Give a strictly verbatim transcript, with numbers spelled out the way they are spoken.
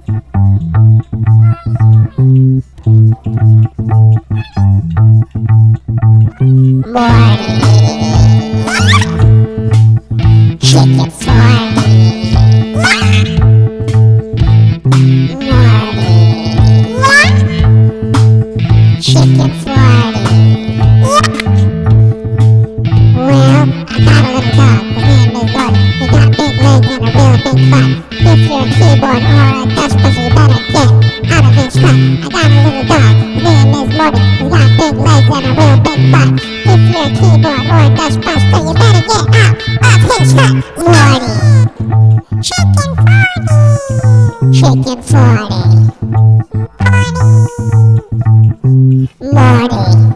Chicken forty. Chicken forty. Well, I got a little dog. His name is Lord. He got big legs and a real big butt. If you're a keyboard or a dust pussy, you better get out of his truck. I got a little dog. His name is Morty. He got big legs and a real big butt. If you're a keyboard or a dust buster, you better get out of his truck. Morty. Chicken forty. Chicken forty. Morty.